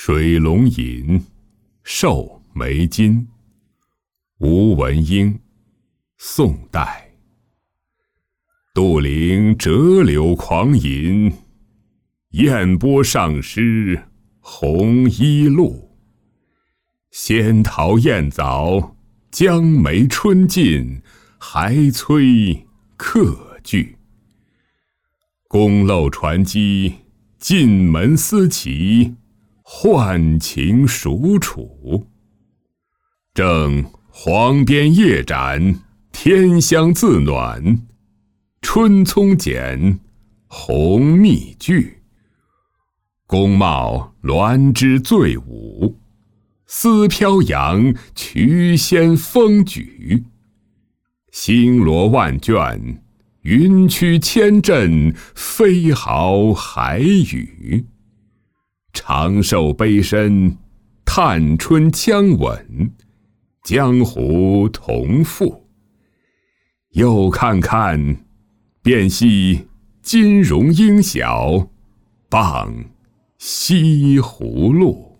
水龙吟，寿眉金。吴文英，宋代。杜陵折柳狂吟，雁波上湿红衣露。仙桃艳枣，江梅春尽，还催客聚。宫漏传机，进门思齐，宦情属楚。正黄边夜展，天香自暖。春葱剪，红蜜聚。宫帽鸾枝醉舞，丝飘扬，曲仙风举。星罗万卷，云驱千阵，飞毫海宇。长寿悲深，探春将稳，江湖同赴。又看看，便系金荣应晓，傍西湖路。